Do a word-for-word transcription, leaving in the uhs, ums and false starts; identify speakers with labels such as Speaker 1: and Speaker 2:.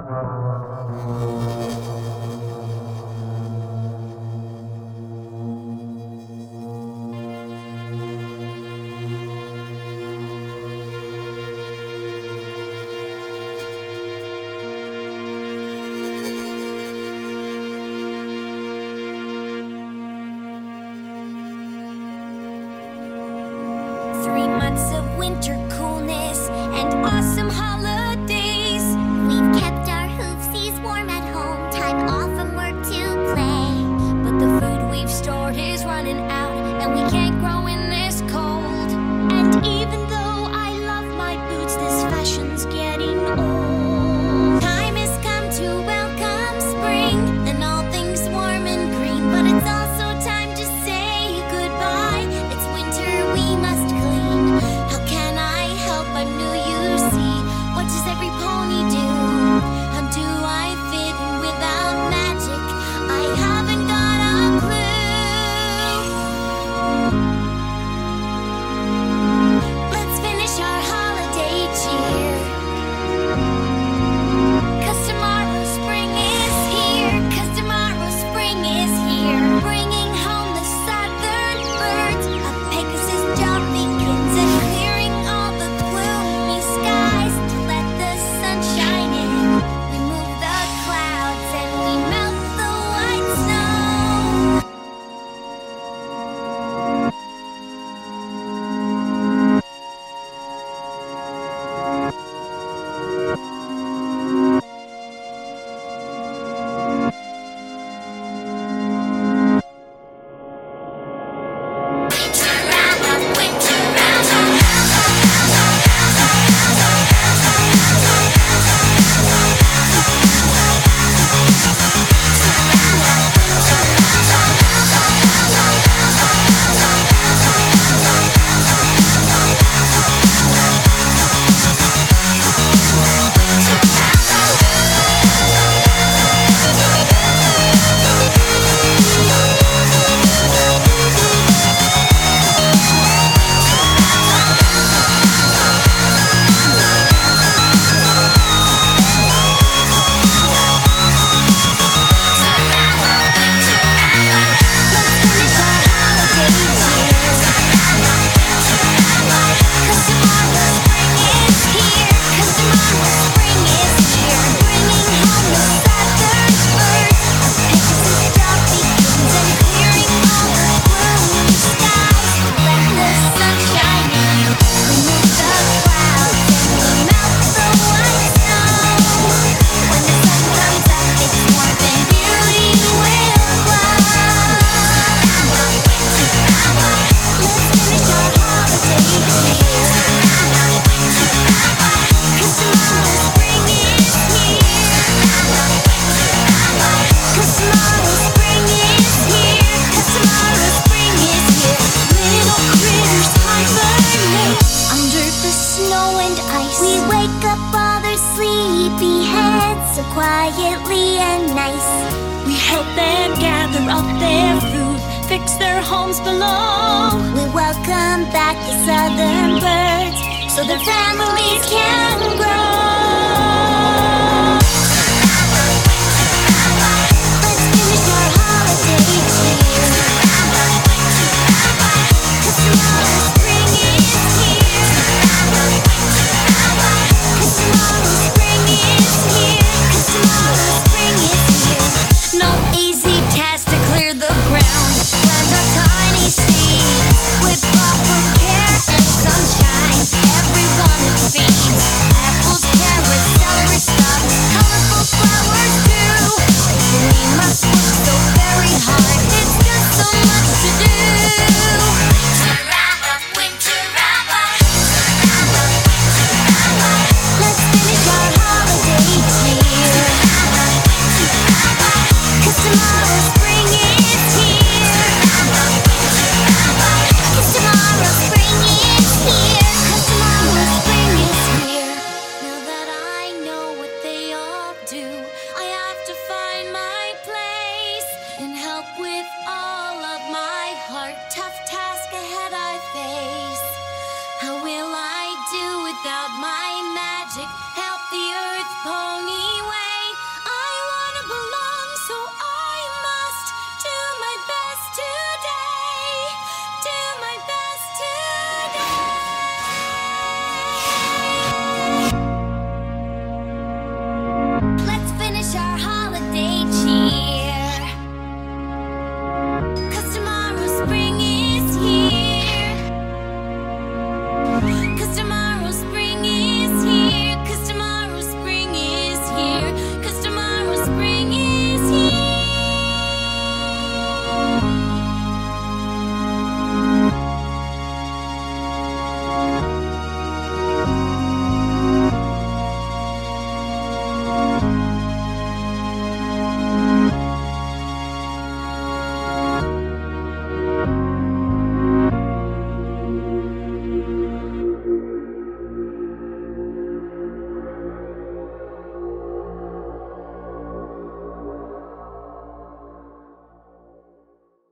Speaker 1: Months of winter coolness and awesome holidays.
Speaker 2: We've kept our hoofsies warm at home, time off from work to play.
Speaker 1: But the food we've stored is running out, and we can't grow in this cold. And even though I love my boots, this fashion's getting old.
Speaker 2: Time has come to welcome spring and all things warm and green. But it's also time to say goodbye. It's winter, we must clean. How can I help? I'm new, you see. What does every pony do? How do I fit in without magic? I haven't got a clue. Let's finish our holiday cheer, 'cause tomorrow spring is here. 'Cause tomorrow spring is here. Bringing home the southern birds. A Pegasus job begins and clearing all the gloomy skies to let the sun shine in. We move the clouds and we melt the white snow. So quietly and nice,
Speaker 1: We help them gather up their food, fix their homes below.
Speaker 2: we welcome back the southern birds so their families can grow.